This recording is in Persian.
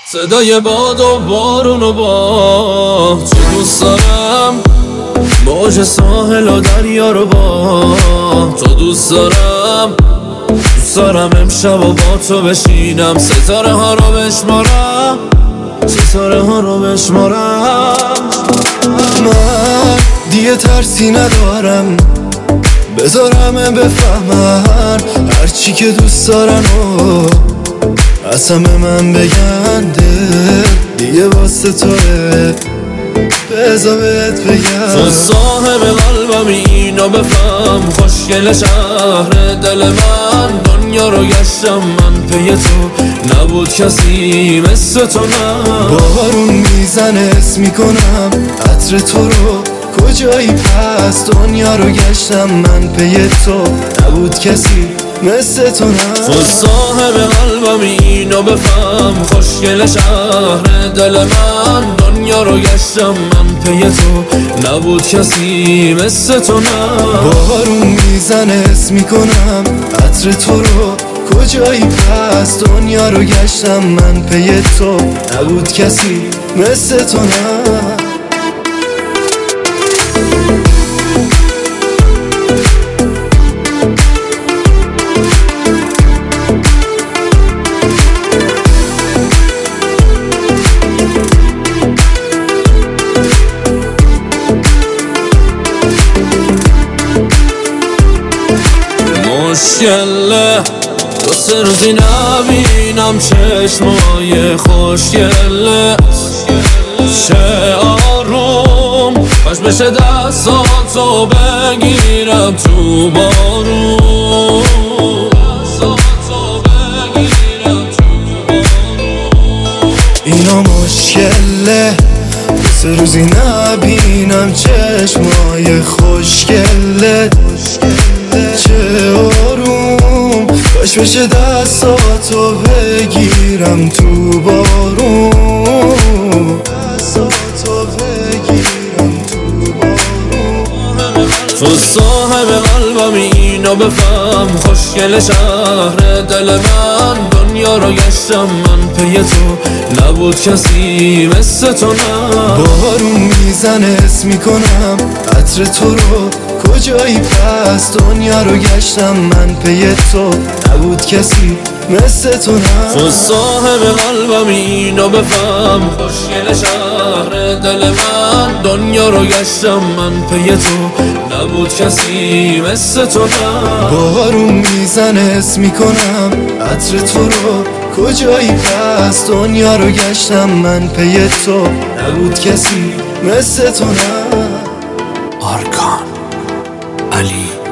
صدای باد و بارون و با تو دوست دارم، موج ساحل و دریا رو با تو دوست دارم. دوست دارم امشب و با تو بشینم، ستاره ها رو بشمارم، ستاره ها رو بشمارم. من دیگه ترسی ندارم، بذارم بفهمن هرچی که دوست دارن و از همه من بگن دل دیگه واسه توه، بذار بهت بگم تو صاحب قلبم، اینو بفهم. خوشگل شهر دل من، دنیا رو گشتم من پی تو، نبود کسی مثل تو. نه بارون میزنه حس میکنم عطر تو رو، کجایی پس دنیا رو گشتم من پی تو، نبود کسی مثل تو. نه تو صاحب قلبم، اینو بفهم. خوشگل شهر دل من، دنیا رو گشتم من پی تو، نبود کسی مثل تو. نه بارون میزنه حس میکنم عطر تو رو، کجایی پس دنیا رو گشتم من پی تو، نبود کسی مثل تو. نه مشکله دو سه روزی نبینم چشمای خوشگله، چه آروم کاش بشه دستاتو بگیرم تو بارون. اینا مشکله دو سه روزی نبینم چشمای خوشگله، چه آروم کاش بشه دستاتو بگیرم تو بارون، دستاتو بگیرم تو بارون. تو صاحب قلبم، اینو بفهم. خوشگل شهر دل من، دنیا رو گشتم من پی تو، نبود کسی مثل تو. نه بارون میزنه حس میکنم عطر تو رو، کجایی پس دنیا رو گشتم من پی تو، نبود کسی مثل تو. نه تو صاحب قلبم، اینو بفهم. خوشگل شهر دل من، دنیا رو گشتم من پی تو، نبود کسی مثل تو. نه بارون میزنه حس میکنم عطر تو رو، کجایی پس دنیا رو گشتم من پی تو، نبود کسی مثل تو. نه آرکان علی